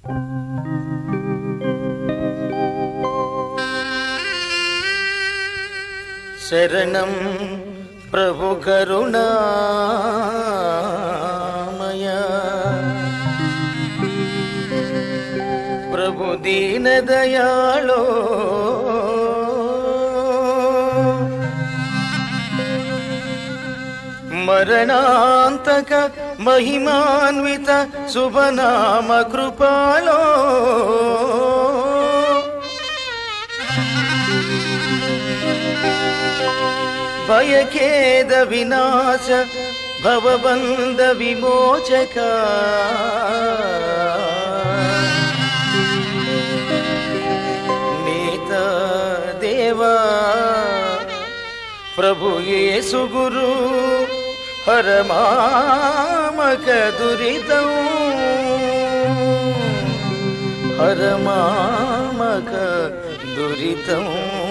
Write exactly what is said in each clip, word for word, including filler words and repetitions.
శరణం ప్రభు కరుణామయ, ప్రభు దీన దయాళో, మరణాంతక మహిమాన్విత శుభనామ కృపాళో, భయఖేద వినాశ భవబంధ విమోచక, నేత దేవా ప్రభు యేసు గురు హరమామక దురితం, హరమామక దురితం.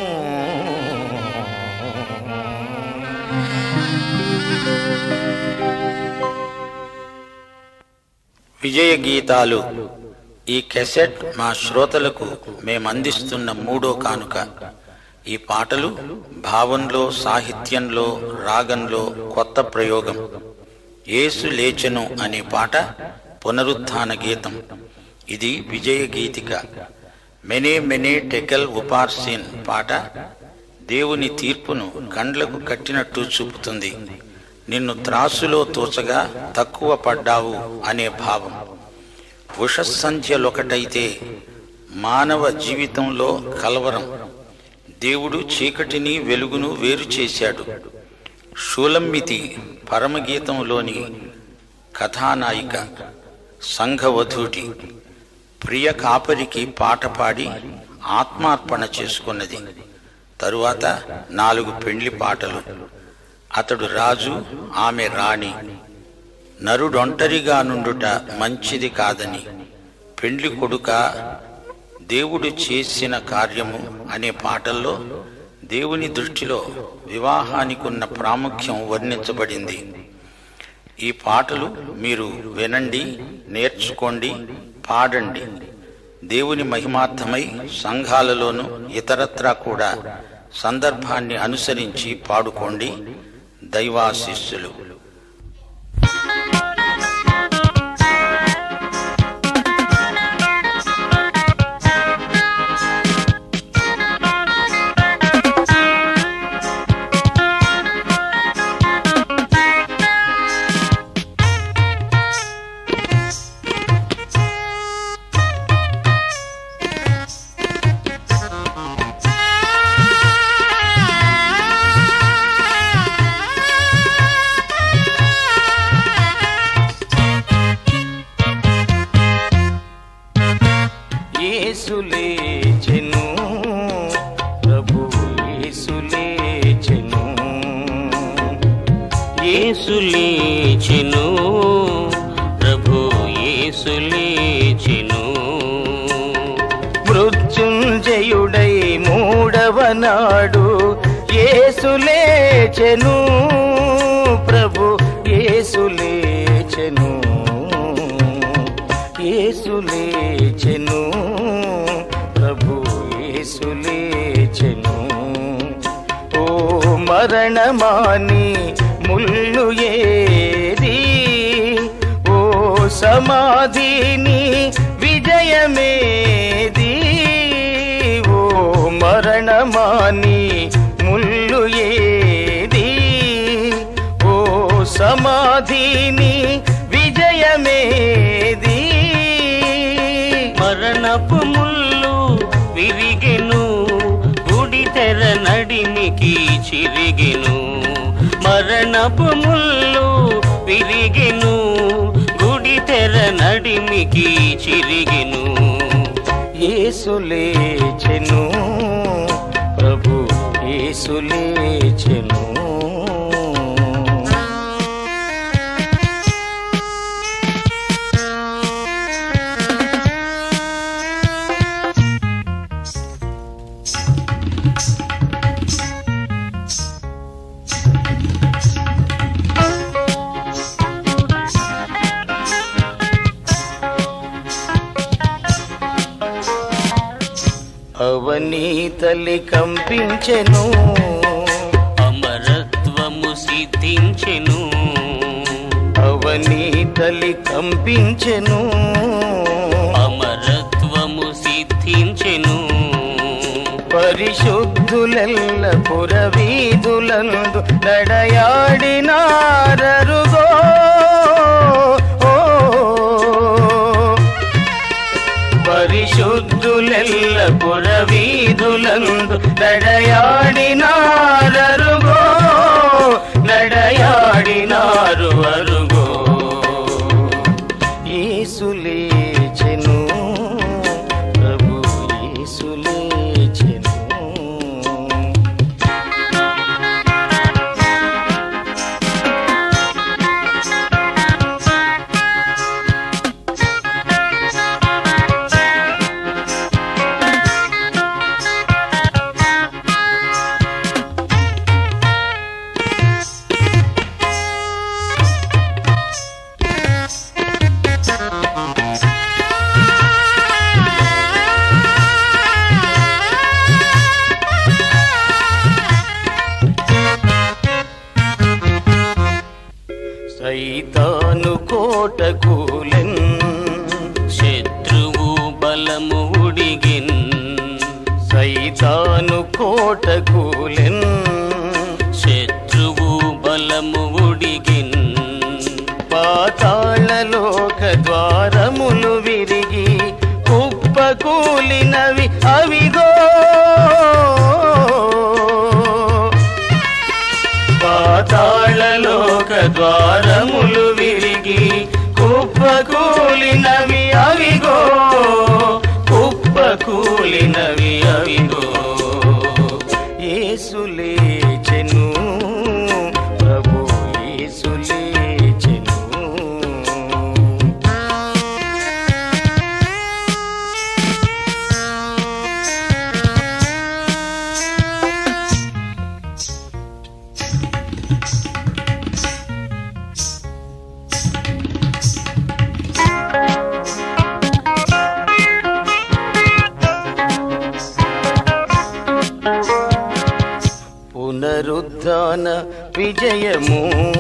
విజయ గీతాలు ఈ కెసెట్ మా శ్రోతలకు మేమందిస్తున్న మూడో కానుక. ఈ పాటలు భావంలో, సాహిత్యంలో, రాగంలో కొత్త ప్రయోగం. యేసు లేచెను అనే పాట పునరుత్థాన గీతం. ఇది విజయ గీతిక. మెనే మెనే టెకెల్ ఉపార్సిన్ పాట దేవుని తీర్పును కండ్లకు కట్టినట్టు చూపుతుంది. నిన్ను త్రాసులో తోచగా తక్కువ పడ్డావు అనే భావం. ఉషస్సంధ్యలొకటైతే మానవ జీవితంలో కలవరం. దేవుడు చీకటిని వెలుగును వేరు చేశాడు. షూలమ్మితి పరమగీతంలోని కథానాయిక, సంఘవధూటి, ప్రియ కాపరికి పాట పాడి ఆత్మార్పణ చేసుకున్నది. తరువాత నాలుగు పెండ్లి పాటలు. అతడు రాజు, ఆమె రాణి. నరుడొంటరిగా నుండుట మంచిది కాదని, పెండ్లి కొడుక దేవుడు చేసిన కార్యము అనే పాటల్లో దేవుని దృష్టిలో వివాహానికున్న ప్రాముఖ్యం వర్ణించబడింది. ఈ పాటలు మీరు వినండి, నేర్చుకోండి, పాడండి. దేవుని మహిమార్థమై సంఘాలలోనూ ఇతరత్రా కూడా సందర్భాన్ని అనుసరించి పాడుకోండి. దైవాశీస్సులు. యేసు లేచెను, ప్రభు యేసు లేచెను, యేసు లేచెను, ప్రభు యేసు లేచెను. మృత్యుంజయుడై మూడవ నాడు యేసు లేచెను, ప్రభు యేసు లేచెను, యేసు లేచెను, ప్రభు యేసు లేచెను. ఓ మరణమాని ముల్లు ఏది, ఓ సమాధిని విజయమేది, ఓ మరణమాని ముల్లు ఏది, ఓ సమాధిని విజయమేది. మరణపు ముల్లు విరిగెను, గుడి తెర నడిమికి చిరిగెను. మరణపు ముల్లు విరిగెను, గుడి తెర నడిమికి చిరిగెను. యేసు లేచెను, ప్రభు యేసు లేచెను. అవనీతలి కంపించెను, అమరత్వము సిద్ధించెను, అవనీతలి కంపించెను, అమరత్వము సిద్ధించెను. పరిశుద్ధులెల్ల పురవీధులందు నడయాడినారరుగో, పరిశుద్ధులెల్ల పురవీధులందు నడయాడినారరుగో, నడయాడినారు అరుగో. యేసు లేచెను, ప్రభు యేసు లేచెను. సైతాను కోట కూలెన్, శత్రువు బలము ఉడిగిన్, సైతాను కోట కూలెన్, శత్రువు బలము ఉడిగిన్. పాతాళలోక ద్వారములు విరిగి కుప్పకూలినవి అవిగో, పాతాళలోక ద్వారములు విరిగి కుప్పకూలినవి అవిగో, కుప్పకూలినవి అవిగో. యేసు లేచెను, ప్రభు యేసు లేచెను. పునరుద్ధాన విజయము,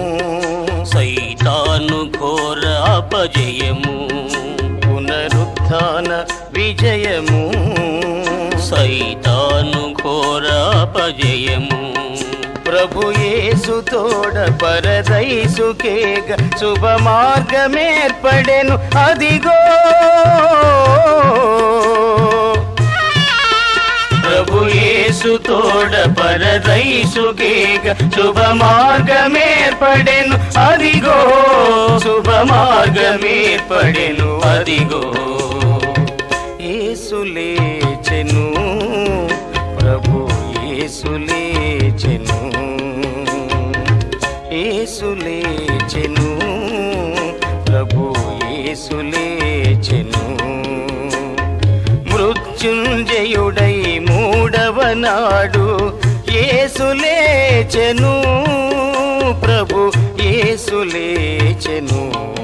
సైతాను ఘోర అపజయము, పునరుద్ధాన విజయము, సైతాను ఘోర అపజయము. ప్రభు యేసు తోడ పరదైసుకేగ శుభ మార్గమేర్పడెను అదిగో, ప్రభు యేసు తోడ పరదైసుకేగ శుభ మార్గమేర్పడెను అదిగో, శుభ మార్గమేర్పడెను అదిగో. యేసు లేచెను, ప్రభు యేసు లేచెను, యేసు లేచెను, ప్రభు యేసు లేచెను. మృత్యుంజయుడై మూడవ నాడు యేసు లేచెను, ప్రభు యేసు లేచెను,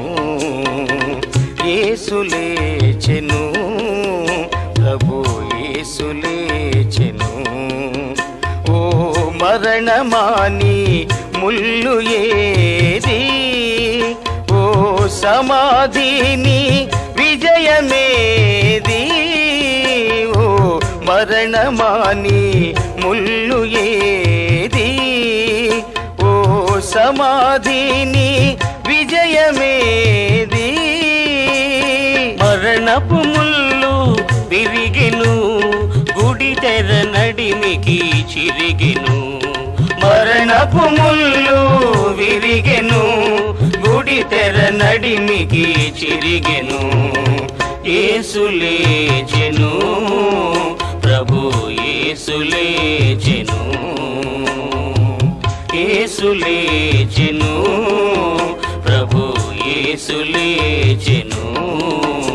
యేసు లేచెను, ప్రభు యేసు లేచెను. ఓ మరణమాని ముల్లు ఏది, ఓ సమాధిని విజయమేది, ఓ మరణమాని ముల్లు ఏది, ఓ సమాధిని విజయమేది. మరణపు ముల్లు విరిగెను, గుడి తెర నడిమికి చిరిగెను, మరణపు ముల్లు విరిగెను, గుడి తెర నడిమికి చిరిగెను. యేసు లేచెను, ప్రభు యేసు లేచెను, యేసు లేచెను, ప్రభు యేసు లేచెను.